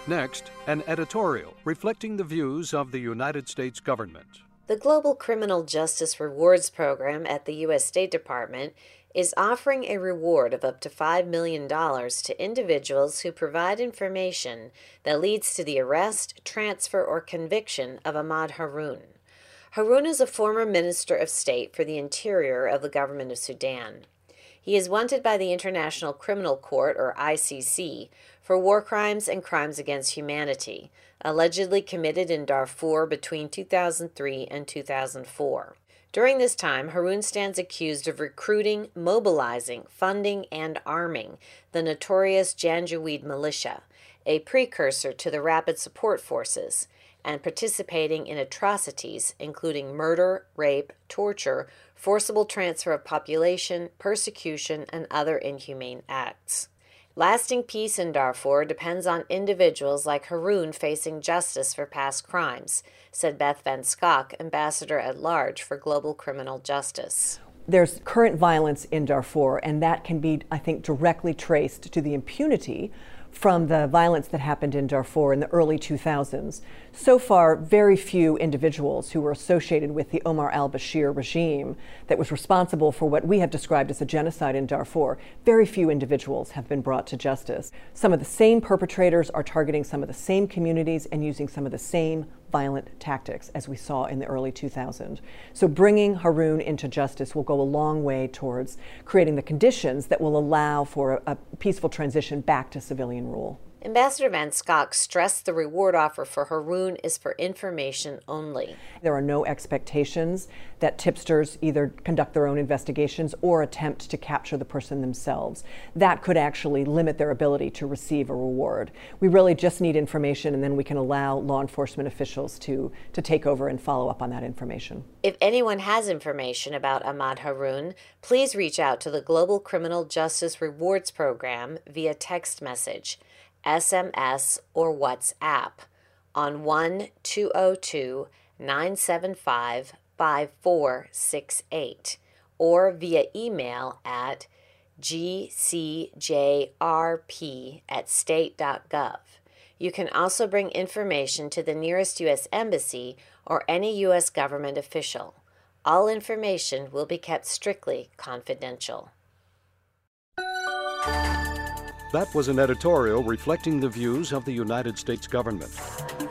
Next, an editorial reflecting the views of the United States government. The Global Criminal Justice Rewards Program at the U.S. State Department is offering a reward of up to $5 million to individuals who provide information that leads to the arrest, transfer, or conviction of Ahmaud Haroun. Haroun is a former Minister of State for the Interior of the government of Sudan. He is wanted by the International Criminal Court, or ICC, for war crimes and crimes against humanity, allegedly committed in Darfur between 2003 and 2004. During this time, Haroun stands accused of recruiting, mobilizing, funding, and arming the notorious Janjaweed militia, a precursor to the Rapid Support Forces, and participating in atrocities including murder, rape, torture, forcible transfer of population, persecution, and other inhumane acts. Lasting peace in Darfur depends on individuals like Haroun facing justice for past crimes, said Beth Van Schok, Ambassador at Large for Global Criminal Justice. There's current violence in Darfur, and that can be, I think, directly traced to the impunity from the violence that happened in Darfur in the early 2000s. So far, very few individuals who were associated with the Omar al-Bashir regime that was responsible for what we have described as a genocide in Darfur, very few individuals have been brought to justice. Some of the same perpetrators are targeting some of the same communities and using some of the same violent tactics as we saw in the early 2000s. So bringing Haroun into justice will go a long way towards creating the conditions that will allow for a peaceful transition back to civilian rule. Ambassador Van Schok stressed the reward offer for Haroun is for information only. There are no expectations that tipsters either conduct their own investigations or attempt to capture the person themselves. That could actually limit their ability to receive a reward. We really just need information, and then we can allow law enforcement officials to take over and follow up on that information. If anyone has information about Ahmaud Haroun, please reach out to the Global Criminal Justice Rewards Program via text message, SMS, or WhatsApp on 1-202-975-5468 or via email at gcjrp@state.gov. You can also bring information to the nearest U.S. Embassy or any U.S. government official. All information will be kept strictly confidential. That was an editorial reflecting the views of the United States government.